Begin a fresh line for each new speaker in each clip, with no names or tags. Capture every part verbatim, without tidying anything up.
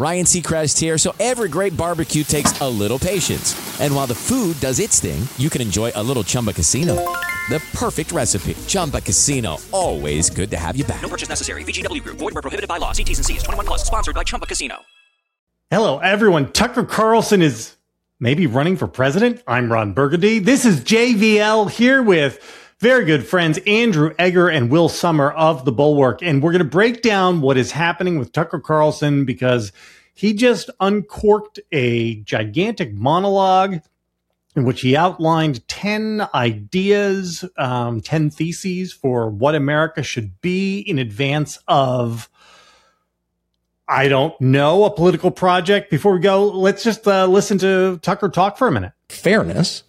Ryan Seacrest here. So every great barbecue takes a little patience. And while the food does its thing, you can enjoy a little Chumba Casino. The perfect recipe. Chumba Casino. Always good to have you back.
No purchase necessary. V G W Group. Void where prohibited by law. See T's and C's. twenty-one plus. Sponsored by Chumba Casino.
Hello, everyone. Tucker Carlson is maybe running for president. I'm Ron Burgundy. This is J V L here with very good friends Andrew Egger and Will Sommer of The Bulwark. And we're going to break down what is happening with Tucker Carlson because he just uncorked a gigantic monologue in which he outlined ten ideas, um, ten theses for what America should be in advance of, I don't know, a political project. Before we go, let's just uh, listen to Tucker talk for a minute.
Fairness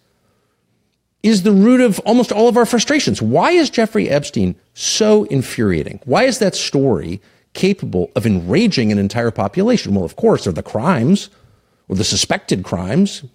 is the root of almost all of our frustrations. Why is Jeffrey Epstein so infuriating? Why is that story capable of enraging an entire population? Well, of course, they're the crimes or the suspected crimes,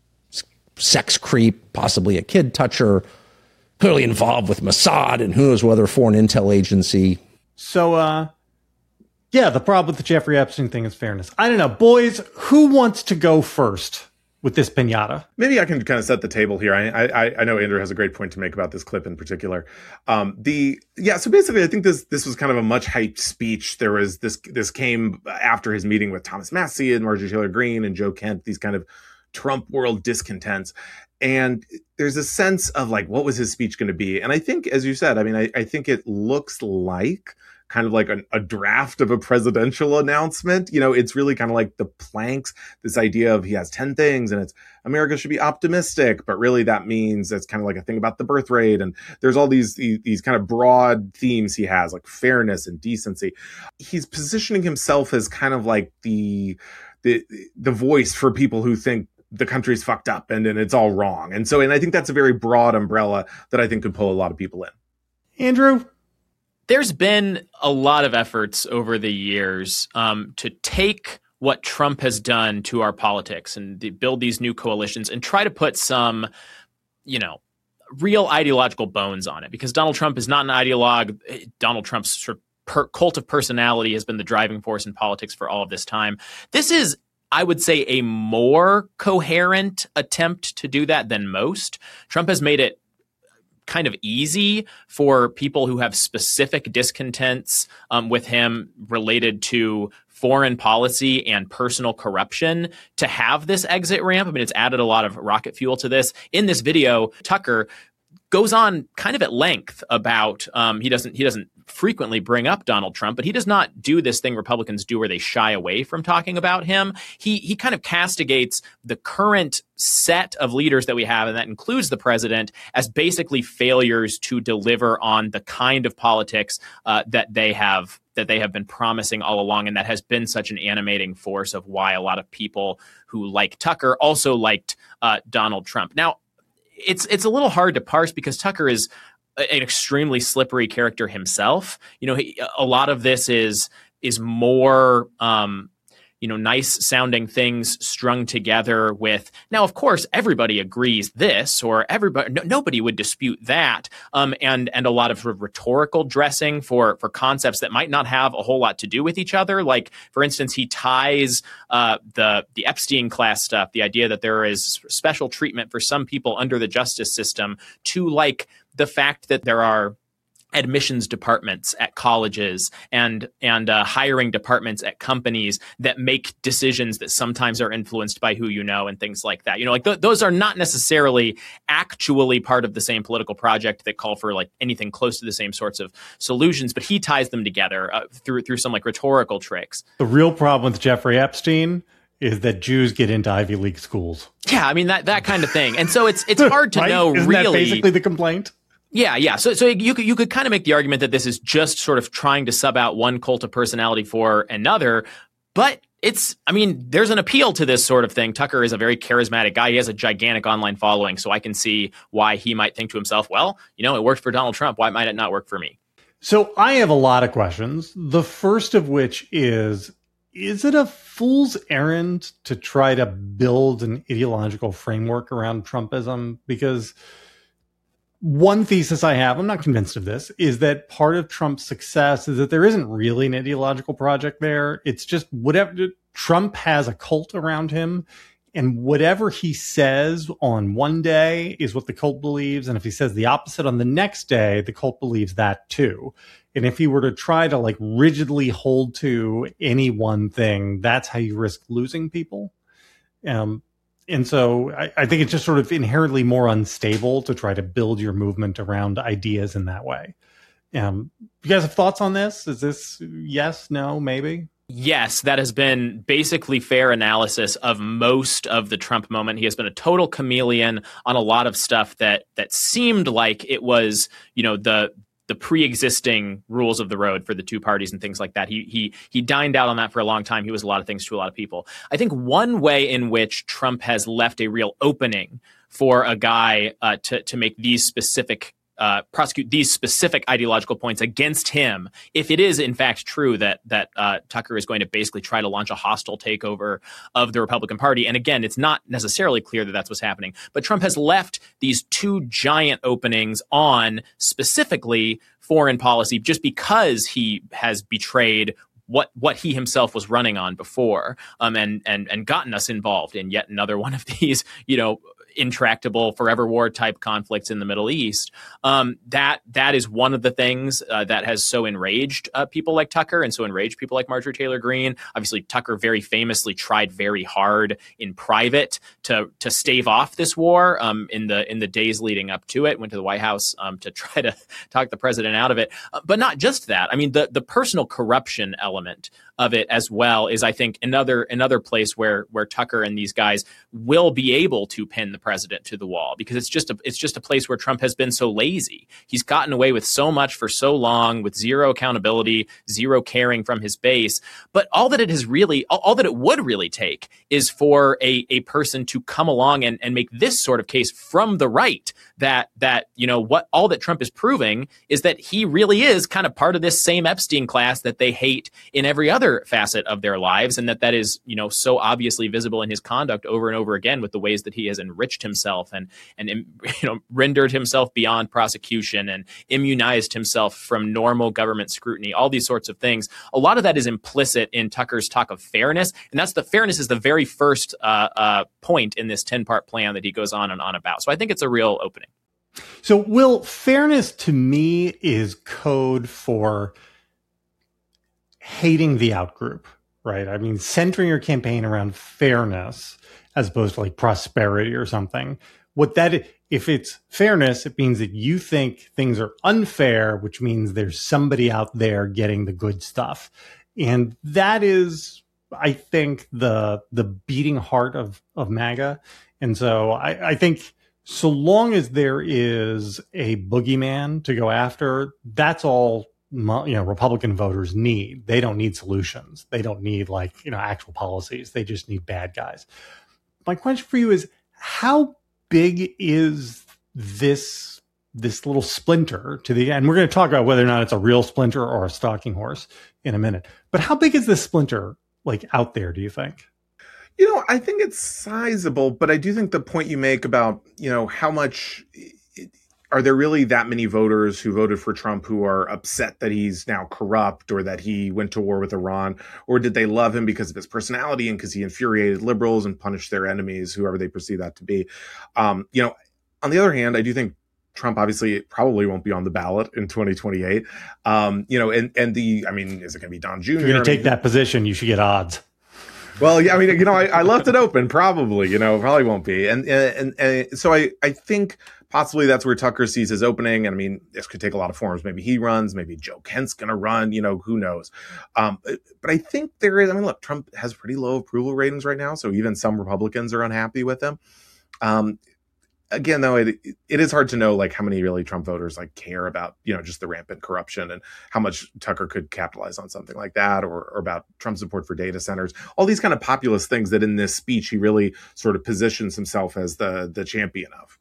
sex creep, possibly a kid toucher, clearly involved with Mossad and who knows whether foreign intel agency.
So, uh, yeah, the problem with the Jeffrey Epstein thing is fairness. I don't know. Boys, who wants to go first with this piñata?
Maybe I can kind of set the table here. I, I I know Andrew has a great point to make about this clip in particular. Um, the yeah, so basically, I think this this was kind of a much hyped speech. There was this this came after his meeting with Thomas Massie and Marjorie Taylor Greene and Joe Kent. These kind of Trump world discontents. And there's a sense of like, what was his speech going to be? And I think, as you said, I mean, I, I think it looks like kind of like a, a draft of a presidential announcement. You know, it's really kind of like the planks, this idea of he has ten things and it's America should be optimistic, but really that means it's kind of like a thing about the birth rate. And there's all these, these, these kind of broad themes he has, like fairness and decency. He's positioning himself as kind of like the, the, the voice for people who think the country's fucked up and, and it's all wrong. And so, and I think that's a very broad umbrella that I think could pull a lot of people in.
Andrew?
There's been a lot of efforts over the years um, to take what Trump has done to our politics and the, build these new coalitions and try to put some, you know, real ideological bones on it. Because Donald Trump is not an ideologue. Donald Trump's sort of per- cult of personality has been the driving force in politics for all of this time. This is, I would say, a more coherent attempt to do that than most. Trump has made it kind of easy for people who have specific discontents um, with him related to foreign policy and personal corruption to have this exit ramp. I mean, it's added a lot of rocket fuel to this. In this video, Tucker goes on kind of at length about um, he doesn't he doesn't frequently bring up Donald Trump, but he does not do this thing Republicans do where they shy away from talking about him. He he kind of castigates the current set of leaders that we have, and that includes the president, as basically failures to deliver on the kind of politics uh, that they have that they have been promising all along, and that has been such an animating force of why a lot of people who like Tucker also liked uh, Donald Trump. Now, It's it's a little hard to parse because Tucker is an extremely slippery character himself. You know, he, a lot of this is is more, um, you know, nice sounding things strung together with. Now, of course, everybody agrees this, or everybody, no, nobody would dispute that. Um, and and a lot of, sort of rhetorical dressing for for concepts that might not have a whole lot to do with each other. Like, for instance, he ties uh, the the Epstein class stuff, the idea that there is special treatment for some people under the justice system, to like the fact that there are admissions departments at colleges and and uh, hiring departments at companies that make decisions that sometimes are influenced by who you know and things like that. You know, like th- those are not necessarily actually part of the same political project that call for like anything close to the same sorts of solutions, but he ties them together uh, through through some like rhetorical tricks.
The real problem with Jeffrey Epstein is that Jews get into Ivy League schools.
Yeah, I mean, that that kind of thing. And so it's it's hard to
right?
know
Isn't
really.
That basically the complaint?
Yeah, yeah. So, so you could you could kind of make the argument that this is just sort of trying to sub out one cult of personality for another, but it's, I mean, there's an appeal to this sort of thing. Tucker is a very charismatic guy. He has a gigantic online following, so I can see why he might think to himself, well, you know, it worked for Donald Trump. Why might it not work for me?
So I have a lot of questions. The first of which is, is it a fool's errand to try to build an ideological framework around Trumpism? Because one thesis I have, I'm not convinced of this, is that part of Trump's success is that there isn't really an ideological project there. It's just whatever Trump has a cult around him, and whatever he says on one day is what the cult believes. And if he says the opposite on the next day, the cult believes that too. And if he were to try to like rigidly hold to any one thing, that's how you risk losing people. Um, and so I, I think it's just sort of inherently more unstable to try to build your movement around ideas in that way. Um, you guys have thoughts on this? Is this yes, no, maybe?
Yes, that has been basically fair analysis of most of the Trump moment. He has been a total chameleon on a lot of stuff that that seemed like it was, you know, the the pre-existing rules of the road for the two parties and things like that. He he he dined out on that for a long time. He was a lot of things to a lot of people. I think one way in which Trump has left a real opening for a guy uh, to to make these specific Uh, prosecute these specific ideological points against him, if it is in fact true that that uh, Tucker is going to basically try to launch a hostile takeover of the Republican Party. And again, it's not necessarily clear that that's what's happening. But Trump has left these two giant openings on specifically foreign policy just because he has betrayed what what he himself was running on before, um, and and and gotten us involved in yet another one of these, you know, intractable forever war type conflicts in the Middle East. Um, that that is one of the things uh, that has so enraged uh, people like Tucker and so enraged people like Marjorie Taylor Greene. Obviously, Tucker very famously tried very hard in private to to stave off this war um, in the in the days leading up to it. Went to the White House um, to try to talk the president out of it. Uh, but not just that. I mean, the the personal corruption element of it as well is, I think, another another place where where Tucker and these guys will be able to pin the president to the wall, because it's just a it's just a place where Trump has been so lazy. He's gotten away with so much for so long with zero accountability, zero caring from his base. But all that it has really, all, all that it would really take is for a a person to come along and, and make this sort of case from the right that that, you know, what all that Trump is proving is that he really is kind of part of this same Epstein class that they hate in every other facet of their lives, and that that is, you know, so obviously visible in his conduct over and over again with the ways that he has enriched himself and and you know rendered himself beyond prosecution and immunized himself from normal government scrutiny, all these sorts of things. A lot of that is implicit in Tucker's talk of fairness, and that's the fairness is the very first uh, uh, point in this ten-part plan that he goes on and on about. So I think it's a real opening.
So, Will, fairness to me is code for hating the outgroup, right? I mean, centering your campaign around fairness as opposed to like prosperity or something. What that, if it's fairness, it means that you think things are unfair, which means there's somebody out there getting the good stuff. And that is, I think, the the beating heart of, of MAGA. And so I, I think so long as there is a boogeyman to go after, that's all you know, Republican voters need. They don't need solutions. They don't need like, you know, actual policies. They just need bad guys. My question for you is, how big is this, this little splinter to the end? We're going to talk about whether or not it's a real splinter or a stalking horse in a minute, but how big is this splinter like out there, do you think?
You know, I think it's sizable, but I do think the point you make about, you know, how much are there really that many voters who voted for Trump who are upset that he's now corrupt or that he went to war with Iran? Or did they love him because of his personality and because he infuriated liberals and punished their enemies, whoever they perceive that to be? Um, you know, on the other hand, I do think Trump obviously probably won't be on the ballot in twenty twenty-eight. Um, you know, and, and the, I mean, is it going to be Don Junior?
If you're going to
I
take
mean,
that position, you should get odds.
Well, yeah, I mean, you know, I, I left it open, probably, you know, probably won't be. And, and, and so I, I think possibly that's where Tucker sees his opening. And I mean, this could take a lot of forms. Maybe he runs, maybe Joe Kent's going to run, you know, who knows? Um, but I think there is, I mean, look, Trump has pretty low approval ratings right now. So even some Republicans are unhappy with him. Um, Again, though, it it is hard to know like how many really Trump voters like care about, you know, just the rampant corruption and how much Tucker could capitalize on something like that, or, or about Trump's support for data centers, all these kind of populist things that in this speech he really sort of positions himself as the the champion of.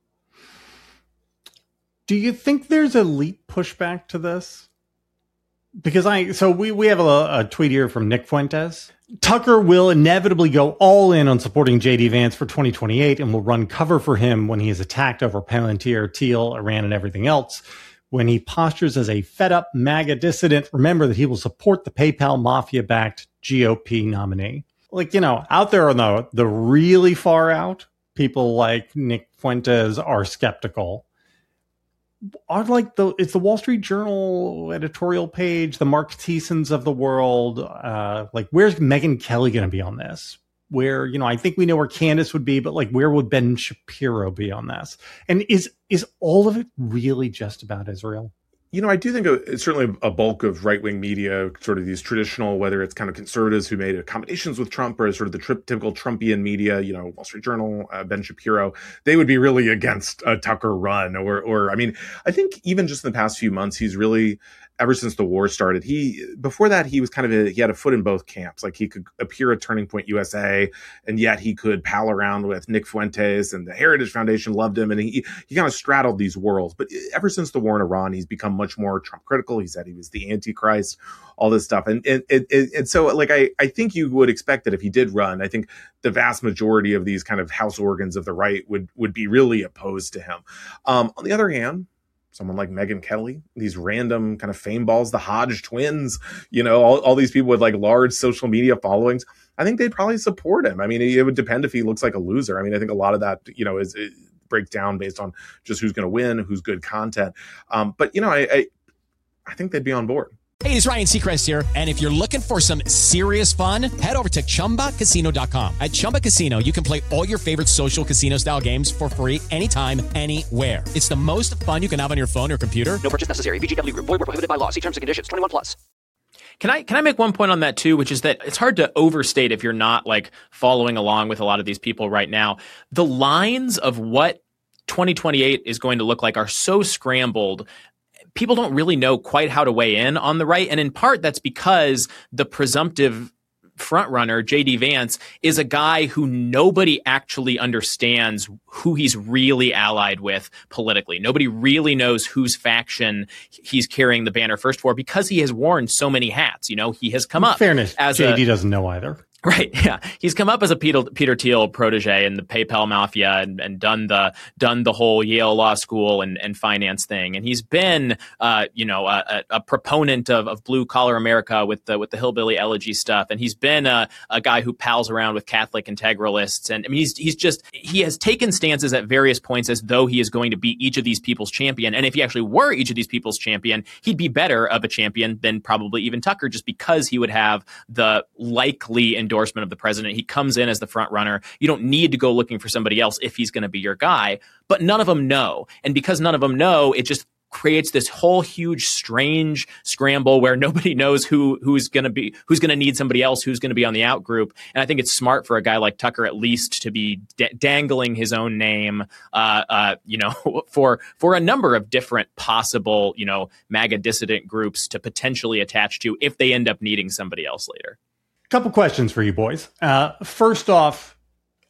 Do you think there's elite pushback to this? Because I, so we, we have a, a tweet here from Nick Fuentes. Tucker will inevitably go all in on supporting J D Vance for twenty twenty-eight and will run cover for him when he is attacked over Palantir, Thiel, Iran, and everything else. When he postures as a fed-up MAGA dissident, remember that he will support the PayPal mafia-backed G O P nominee. like, you know, out there on the, the really far out, people like Nick Fuentes are skeptical. Are like the, it's the Wall Street Journal editorial page, the Mark Thiessens of the world. Uh, like, where's Megyn Kelly going to be on this? Where, you know, I think we know where Candace would be, but like, where would Ben Shapiro be on this? And is, is all of it really just about Israel?
You know, I do think it's certainly a bulk of right-wing media, sort of these traditional, whether it's kind of conservatives who made accommodations with Trump or sort of the tri- typical Trumpian media, you know, Wall Street Journal, uh, Ben Shapiro, they would be really against a Tucker run. Or, or I mean, I think even just in the past few months, he's really, ever since the war started, he, before that, he was kind of, a, he had a foot in both camps. Like, he could appear at Turning Point U S A, and yet he could pal around with Nick Fuentes, and the Heritage Foundation loved him. And he, he kind of straddled these worlds. But ever since the war in Iran, he's become much more Trump critical. He said he was the Antichrist, all this stuff. And, and, and, and so, like, I, I think you would expect that if he did run, I think the vast majority of these kind of house organs of the right would, would be really opposed to him. Um, on the other hand, someone like Megyn Kelly, these random kind of fame balls, the Hodge twins, you know, all, all these people with like large social media followings, I think they'd probably support him. I mean, it would depend if he looks like a loser. I mean, I think a lot of that, you know, is, it breaks down based on just who's going to win, who's good content. Um, but, you know, I, I, I think they'd be on board.
Hey, it's Ryan Seacrest here. And if you're looking for some serious fun, head over to Chumba Casino dot com. At Chumba Casino, you can play all your favorite social casino style games for free anytime, anywhere. It's the most fun you can have on your phone or computer.
No purchase necessary. V G W Group. Void where prohibited by law. See terms and conditions. twenty-one plus.
Can I can I make one point on that too, which is that it's hard to overstate if you're not like following along with a lot of these people right now. The lines of what twenty twenty-eight is going to look like are so scrambled. People don't really know quite how to weigh in on the right. And in part, that's because the presumptive frontrunner, J D Vance, is a guy who nobody actually understands who he's really allied with politically. Nobody really knows whose faction he's carrying the banner first for, because he has worn so many hats. You know, he has come
In
up.
fairness,
as
J D
a,
doesn't know either.
Right. Yeah. He's come up as a Peter, Peter Thiel protege in the PayPal mafia and, and done the done the whole Yale Law School and, and finance thing. And he's been, uh, you know, a, a proponent of, of blue collar America with the with the hillbilly elegy stuff. And he's been a, a guy who pals around with Catholic integralists. And I mean, he's he's just he has taken stances at various points as though he is going to be each of these people's champion. And if he actually were each of these people's champion, he'd be better of a champion than probably even Tucker, just because he would have the likely endorsement of the president. He comes in as the front runner. You don't need to go looking for somebody else if he's going to be your guy, but none of them know. And because none of them know, it just creates this whole huge, strange scramble where nobody knows who who's going to be, who's going to need somebody else, who's going to be on the out group. And I think it's smart for a guy like Tucker, at least, to be d- dangling his own name, uh, uh, you know, for for a number of different possible, you know, MAGA dissident groups to potentially attach to if they end up needing somebody else later.
Couple questions for you boys. Uh, first off,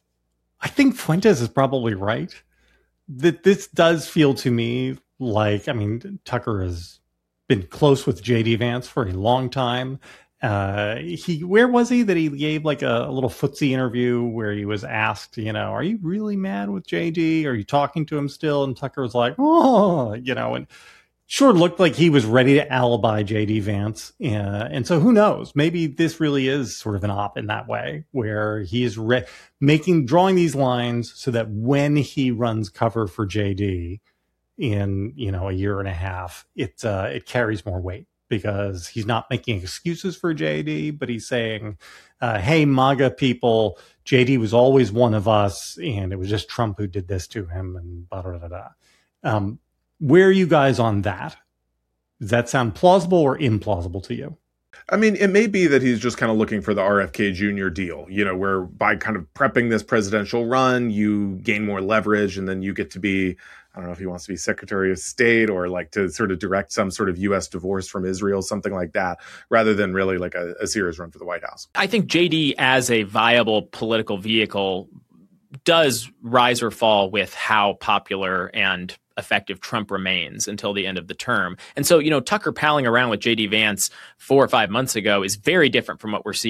I think Fuentes is probably right. That this does feel to me like, I mean, Tucker has been close with J D Vance for a long time. Uh, he, where was he that he gave like a, a little footsie interview where he was asked, you know, are you really mad with J D? Are you talking to him still? And Tucker was like, oh, you know, and sure looked like he was ready to alibi J D Vance. Uh, and so who knows? Maybe this really is sort of an op in that way, where he is re- making, drawing these lines so that when he runs cover for J D in, you know, a year and a half, it, uh, it carries more weight, because he's not making excuses for J D, but he's saying, uh, hey, MAGA people, J D was always one of us, and it was just Trump who did this to him, and blah, blah, blah, blah. Um, Where are you guys on that? Does that sound plausible or implausible to you?
I mean, it may be that he's just kind of looking for the R F K Junior deal, you know, where by kind of prepping this presidential run, you gain more leverage, and then you get to be, I don't know if he wants to be Secretary of State or like to sort of direct some sort of U S divorce from Israel, something like that, rather than really like a, a serious run for the White House.
I think J D as a viable political vehicle does rise or fall with how popular and effective Trump remains until the end of the term. And so, you know, Tucker palling around with J D Vance four or five months ago is very different from what we're seeing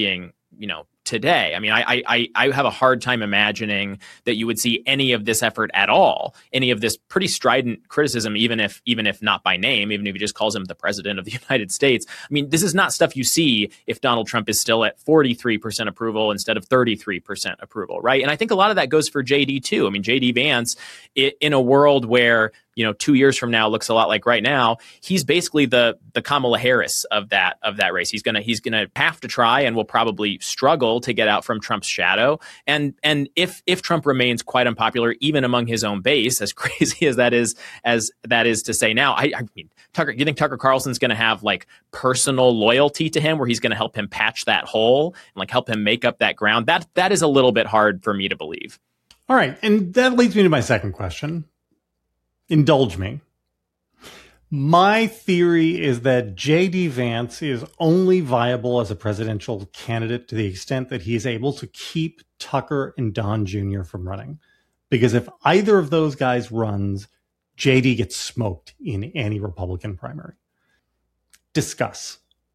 you know, today. I mean, I, I I have a hard time imagining that you would see any of this effort at all, any of this pretty strident criticism, even if even if not by name, even if he just calls him the president of the United States. I mean, this is not stuff you see if Donald Trump is still at forty-three percent approval instead of thirty-three percent approval, right? And I think a lot of that goes for J D too. I mean, J D Vance, it, in a world where, you know, two years from now looks a lot like right now, he's basically the the Kamala Harris of that of that race. He's gonna he's gonna have to try and will probably struggle to get out from Trump's shadow. And and if if Trump remains quite unpopular, even among his own base, as crazy as that is as that is to say now, I, I mean, Tucker, you think Tucker Carlson's going to have like personal loyalty to him, where he's going to help him patch that hole and like help him make up that ground? That that is a little bit hard for me to believe.
All right, and that leads me to my second question. Indulge me. My theory is that J D Vance is only viable as a presidential candidate to the extent that he is able to keep Tucker and Don Junior from running. Because if either of those guys runs, J D gets smoked in any Republican primary. Discuss.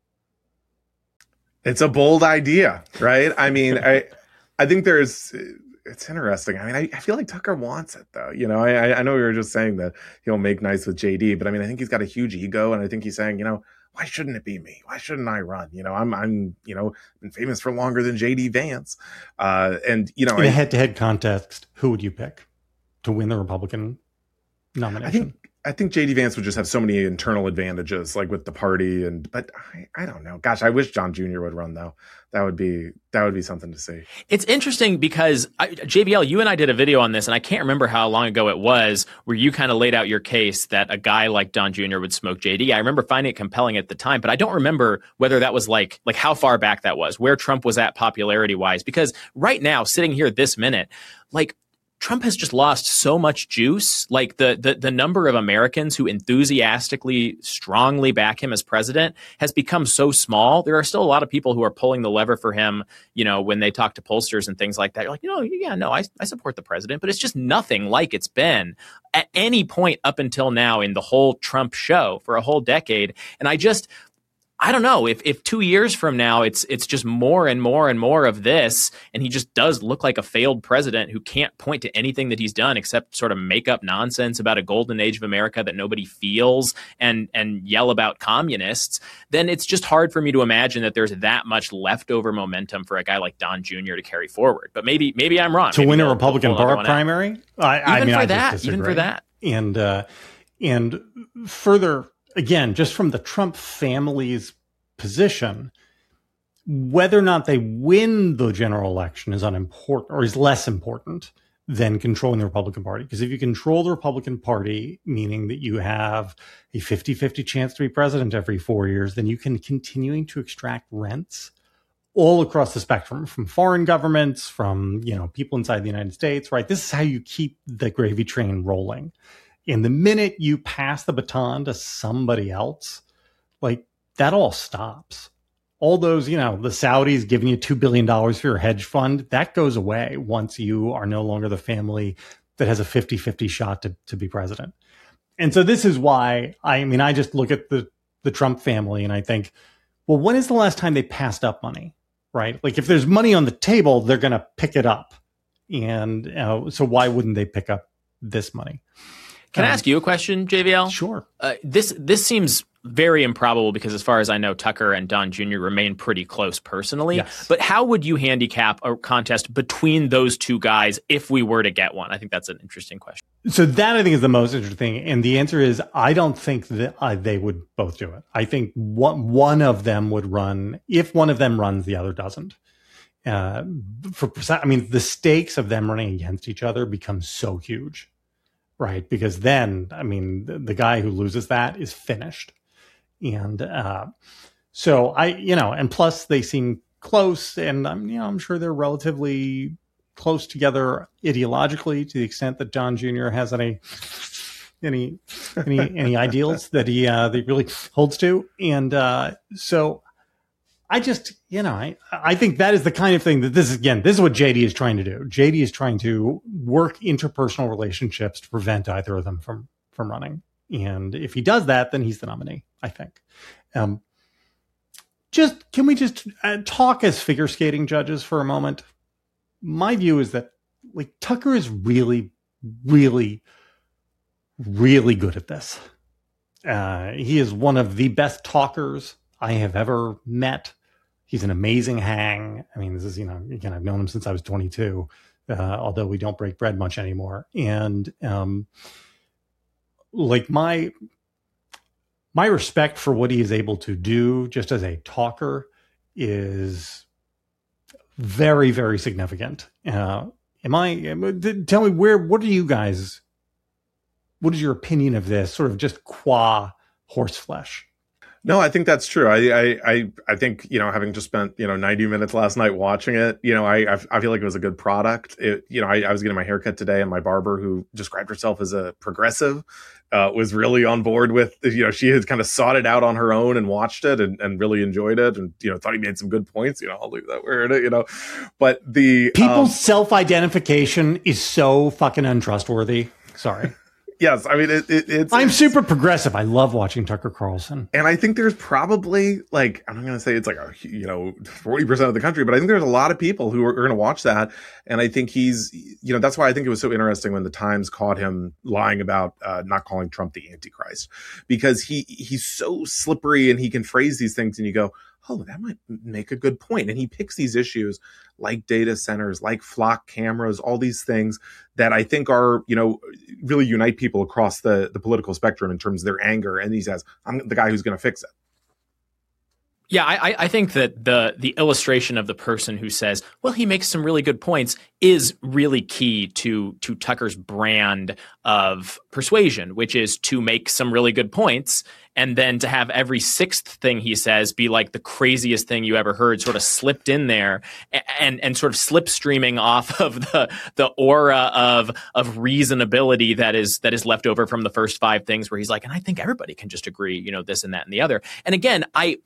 It's a bold idea, right? I mean, I I think there's... It's interesting. I mean, I, I feel like Tucker wants it, though. You know, I I know we were just saying that he'll make nice with J D, but I mean, I think he's got a huge ego, and I think he's saying, you know, why shouldn't it be me? Why shouldn't I run? You know, I'm I'm you know been famous for longer than J D Vance, uh, and you know,
in
I,
a head-to-head contest, who would you pick to win the Republican nomination?
I think I think J D Vance would just have so many internal advantages, like with the party, and but I, I don't know. Gosh, I wish John Junior would run though. That would be that would be something to see.
It's interesting because I, J B L, you and I did a video on this, and I can't remember how long ago it was, where you kind of laid out your case that a guy like Don Junior would smoke J D. I remember finding it compelling at the time, but I don't remember whether that was like like how far back that was, where Trump was at popularity wise. Because right now, sitting here this minute, like, Trump has just lost so much juice. Like the, the the number of Americans who enthusiastically, strongly back him as president has become so small. There are still a lot of people who are pulling the lever for him, you know, when they talk to pollsters and things like that. You're like, you know, yeah, no, I, I support the president, but it's just nothing like it's been at any point up until now in the whole Trump show for a whole decade. And I just... I don't know if if two years from now it's it's just more and more and more of this, and he just does look like a failed president who can't point to anything that he's done except sort of make up nonsense about a golden age of America that nobody feels and and yell about communists. Then it's just hard for me to imagine that there's that much leftover momentum for a guy like Don Junior to carry forward. But maybe maybe I'm wrong.
To
maybe
win a
they'll,
Republican
they'll
bar primary, I,
even
I mean,
for
I
that,
just
even
disagree.
for that,
and uh, and further. Again, just from the Trump family's position, whether or not they win the general election is unimportant, or is less important than controlling the Republican Party. Because if you control the Republican Party, meaning that you have a fifty-fifty chance to be president every four years, then you can continuing to extract rents all across the spectrum, from foreign governments, from, you know, people inside the United States, right? This is how you keep the gravy train rolling. And the minute you pass the baton to somebody else, like, that all stops. All those, you know, the Saudis giving you two billion dollars for your hedge fund, that goes away once you are no longer the family that has a fifty-fifty shot to, to be president. And so this is why, I mean, I just look at the, the Trump family and I think, well, when is the last time they passed up money, right? Like, if there's money on the table, they're going to pick it up. And uh, so why wouldn't they pick up this money?
Can
um,
I ask you a question, J B L?
Sure.
Uh, this this seems very improbable because, as far as I know, Tucker and Don Junior remain pretty close personally.
Yes.
But how would you handicap a contest between those two guys if we were to get one? I think that's an interesting question.
So that, I think, is the most interesting thing. And the answer is, I don't think that uh, they would both do it. I think one, one of them would run. If one of them runs, the other doesn't. Uh, for I mean, the stakes of them running against each other become so huge. Right, because then, I mean, the, the guy who loses that is finished. And uh, so I, you know, and plus they seem close, and I'm, you know, I'm sure they're relatively close together ideologically, to the extent that Don Junior has any any any any ideals that he uh, that he really holds to. And uh, so I just, you know, I, I think that is the kind of thing that this is, again, this is what J D is trying to do. J D is trying to work interpersonal relationships to prevent either of them from, from running. And if he does that, then he's the nominee, I think. Um, just can we just uh, talk as figure skating judges for a moment? My view is that like Tucker is really, really, really good at this. Uh, he is one of the best talkers I have ever met. He's an amazing hang. I mean, this is, you know, again, I've known him since I was twenty-two, uh, although we don't break bread much anymore. And um, like my my respect for what he is able to do just as a talker is very, very significant. Uh, am I, tell me where, what are you guys, what is your opinion of this sort of just qua horseflesh?
No, I think that's true. I, I, I, I think, you know, having just spent, you know, ninety minutes last night watching it, you know, I, I feel like it was a good product. It, you know, I, I was getting my haircut today, and my barber, who described herself as a progressive, uh, was really on board with, you know, she had kind of sought it out on her own and watched it and, and really enjoyed it, and, you know, thought he made some good points. You know, I'll leave that where it, you know, but the
people's
um,
self-identification is so fucking untrustworthy. Sorry.
Yes, I mean, it, it, it's...
I'm
it's,
super progressive. I love watching Tucker Carlson.
And I think there's probably, like, I'm not going to say it's like, a, you know, forty percent of the country, but I think there's a lot of people who are, are going to watch that. And I think he's, you know, that's why I think it was so interesting when the Times caught him lying about uh, not calling Trump the Antichrist. Because he he's so slippery, and he can phrase these things, and you go, oh, that might make a good point. And he picks these issues like data centers, like flock cameras, all these things that I think are, you know, really unite people across the, the political spectrum in terms of their anger. And he says, I'm the guy who's going to fix it.
Yeah, I, I think that the the illustration of the person who says, well, he makes some really good points is really key to to Tucker's brand of persuasion, which is to make some really good points and then to have every sixth thing he says be like the craziest thing you ever heard, sort of slipped in there and and, and sort of slipstreaming off of the the aura of of reasonability that is that is left over from the first five things where he's like, and I think everybody can just agree, you know, this and that and the other. And again, I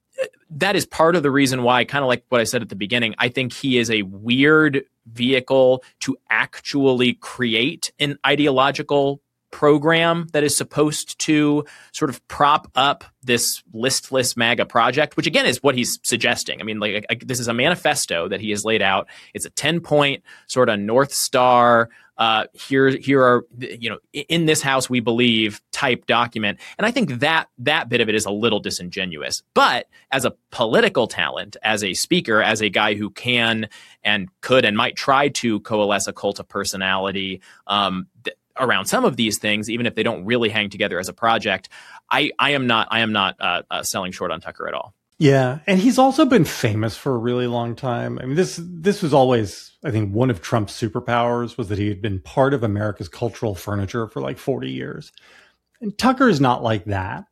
that is part of the reason why, kind of like what I said at the beginning, I think he is a weird vehicle to actually create an ideological program that is supposed to sort of prop up this listless MAGA project, which again is what he's suggesting. I mean, like I, this is a manifesto that he has laid out. It's a ten point sort of North Star. Uh, here, here are, you know, in this house we believe type document. And I think that that bit of it is a little disingenuous. But as a political talent, as a speaker, as a guy who can and could and might try to coalesce a cult of personality um, th- around some of these things, even if they don't really hang together as a project, I, I am not I am not uh, uh, selling short on Tucker at all.
Yeah, and he's also been famous for a really long time. I mean, this this was always, I think, one of Trump's superpowers was that he had been part of America's cultural furniture for like forty years. And Tucker is not like that.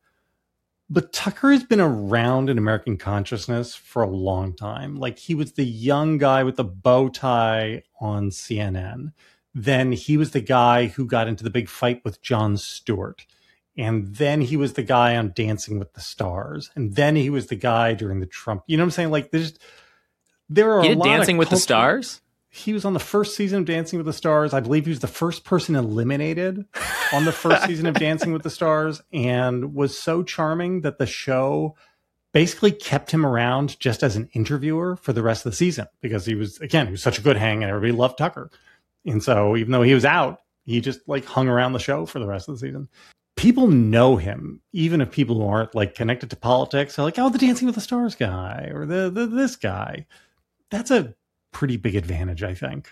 But Tucker has been around in American consciousness for a long time. Like, he was the young guy with the bow tie on C N N. Then he was the guy who got into the big fight with Jon Stewart. And then he was the guy on Dancing with the Stars. And then he was the guy during the Trump. You know what I'm saying? Like, there's, there are
he
a
did
lot
Dancing
of
with
culture.
the Stars?
He was on the first season of Dancing with the Stars. I believe he was the first person eliminated on the first season of Dancing with the Stars, and was so charming that the show basically kept him around just as an interviewer for the rest of the season, because he was, again, he was such a good hang and everybody loved Tucker. And so even though he was out, he just like hung around the show for the rest of the season. People know him, even if people who aren't like connected to politics are like, oh, the Dancing with the Stars guy, or the, the this guy. That's a pretty big advantage, I think.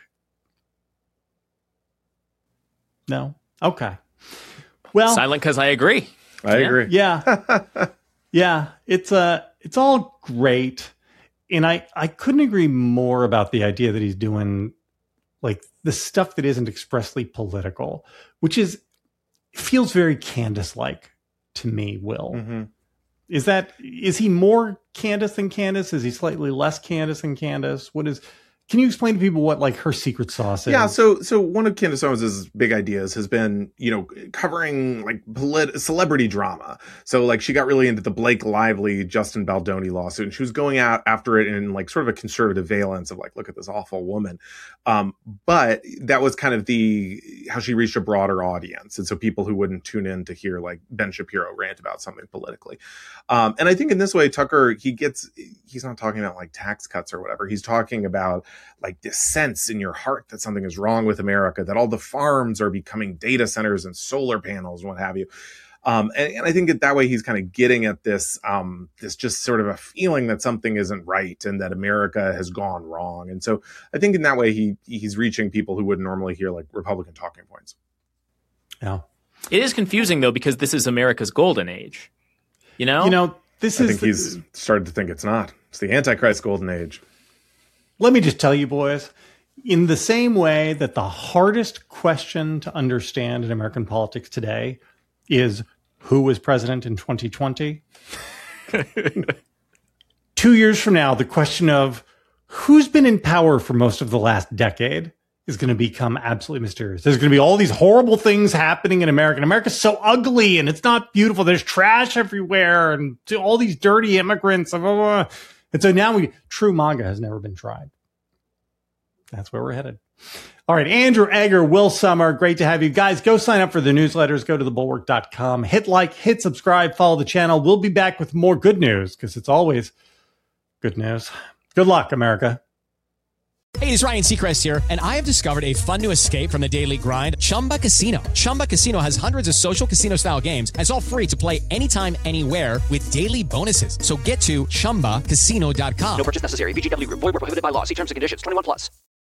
No? Okay. Well,
silent because I agree.
I
yeah.
agree.
Yeah. Yeah. It's uh it's all great. And I, I couldn't agree more about the idea that he's doing like the stuff that isn't expressly political, which is feels very Candace-like to me, Will.
Mm-hmm.
Is that, is he more Candace than Candace? Is he slightly less Candace than Candace? What is, Can you explain to people what like her secret sauce is?
Yeah, so so one of Candace Owens' big ideas has been, you know, covering like polit- celebrity drama. So like she got really into the Blake Lively, Justin Baldoni lawsuit, and she was going out after it in like sort of a conservative valence of like, look at this awful woman. Um, but that was kind of the how she reached a broader audience, and so people who wouldn't tune in to hear like Ben Shapiro rant about something politically. Um, and I think in this way, Tucker he gets he's not talking about like tax cuts or whatever. He's talking about like this sense in your heart that something is wrong with America, that all the farms are becoming data centers and solar panels and what have you. Um, and, and I think that that way he's kind of getting at this, um, this just sort of a feeling that something isn't right and that America has gone wrong. And so I think in that way he he's reaching people who wouldn't normally hear like Republican talking points.
Yeah.
It is confusing though, because this is America's golden age. You know,
you know, this
I
is
think
the,
he's started to think it's not. It's the Antichrist golden age.
Let me just tell you, boys, in the same way that the hardest question to understand in American politics today is who was president in twenty twenty. Two years from now, the question of who's been in power for most of the last decade is going to become absolutely mysterious. There's going to be all these horrible things happening in America. And America's so ugly and it's not beautiful. There's trash everywhere and all these dirty immigrants. Blah, blah, blah. And so now we true MAGA has never been tried. That's where we're headed. All right, Andrew Egger, Will Sommer, great to have you guys. Go sign up for the newsletters. Go to the bulwark dot com. Hit like, hit subscribe, follow the channel. We'll be back with more good news because it's always good news. Good luck, America.
Hey, it's Ryan Seacrest here, and I have discovered a fun new escape from the daily grind, Chumba Casino. Chumba Casino has hundreds of social casino-style games, and it's all free to play anytime, anywhere with daily bonuses. So get to chumba casino dot com.
No purchase necessary. V G W Group. Void where prohibited by law. See terms and conditions. twenty-one plus.